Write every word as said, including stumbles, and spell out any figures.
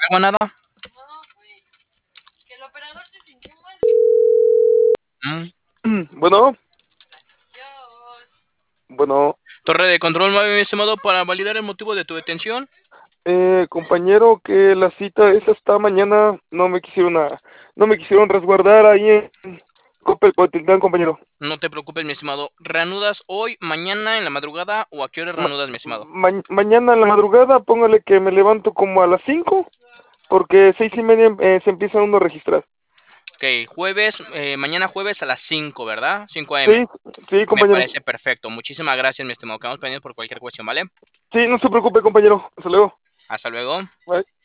hago nada. Que el operador se sintió mal. Mm. Bueno, Dios. bueno, Torre de control nueve, mi estimado, para validar el motivo de tu detención. eh, compañero, que la cita es hasta mañana, no me quisieron a, no me quisieron resguardar ahí en Coppel Cotitlán, compañero. No te preocupes, mi estimado. ¿Reanudas hoy, mañana, en la madrugada o a qué hora Ma- reanudas, mi estimado? ma- mañana en la madrugada, póngale que me levanto como a las cinco, porque seis y media eh, se empieza uno a registrar. Ok, jueves, eh, mañana jueves a las cinco, ¿verdad? cinco a m. Sí, sí, Me compañero. parece perfecto. Muchísimas gracias, mi estimado. Quedamos pendientes por cualquier cuestión, ¿vale? Sí, no se preocupe, compañero. Hasta luego. Hasta luego. Bye.